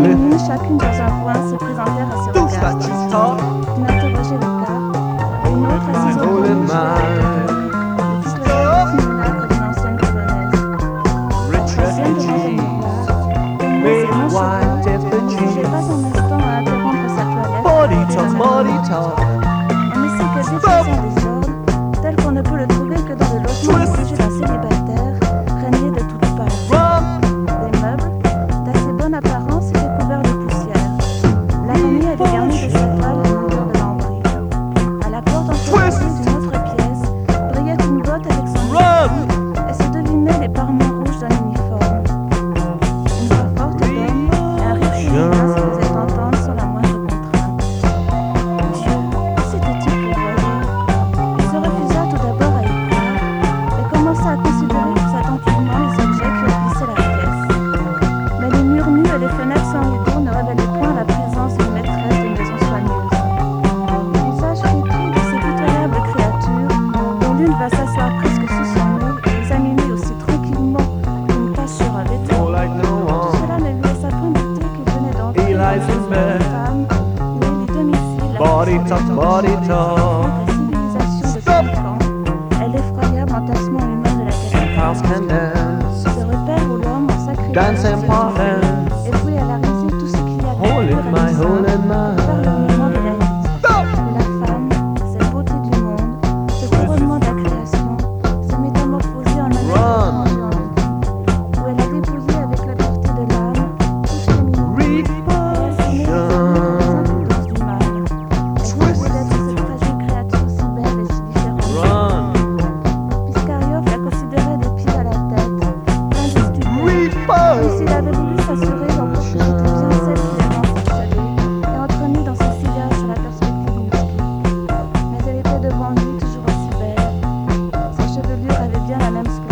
féminines, chacune dans un coin, se présentèrent à ce regard. Une interrogeait le cas, une autre assise au coin, le dispositif simulacre d'une ancienne polonaise. Troisième devant un miroir, ne songeait pas un instant à interrompre sa toilette. On ne sait que déplacer en désordre, tel qu'on ne peut le trouver que dans le logement dirigé d'un célibataire, régné de toutes parts. Des meubles, d'assez bonne apparence, étaient couverts de poussière. La famille avait garni de sa toile la longueur de lambris. À la porte entrée d'une autre pièce, brillait une botte avec son uniforme, et se devinaient les parements rouges d'un uniforme. Une voix forte d'homme et un rire féminin se faisaient entendre sans la moindre contrainte. Dieu, que s'était-il fourvoyé? Il se refusa tout d'abord à y croire, et commença à considérer plus attentivement les objets qui emplissaient la pièce. Mais les murs nus et les fenêtres sans rideaux ne révélaient point la présence d'une maîtresse de maison soigneuse. Le visage flétri de ces pitoyables créatures, dont l'une va s'asseoir presque sous son nez et examiner aussi tranquillement une tache sur un vêtement, tout cela ne lui laissa point douter qu'il venait d'entrer dans la maison d'une femme où il y domicile la civilisation de 5 ans et l'effroyable entassement humain de la capitale. Ce repère où l'homme en sacrifice et voué à la risée tout ce qu'il y a de pur et de saint par le mouvement de la vie. Et la femme, cette beauté du monde, ce couronnement de la création, se métamorphosée en un être étendu en vie, où elle a dépouillé avec la pureté de l'âme toute féminité et assigné sa dose du mal. Elle rêvait d'être cette fragile créature si belle et si différente. Piscariof la considérait des pieds à la tête, plein de stupeur, comme s'il avait voulu s'assurer encore que c'était bien celle qu'il avait ensorcelée et entretenue dans ses sillages sur la perspective musclée. Mais elle était devant lui toujours aussi belle. Sa chevelure avait bien la même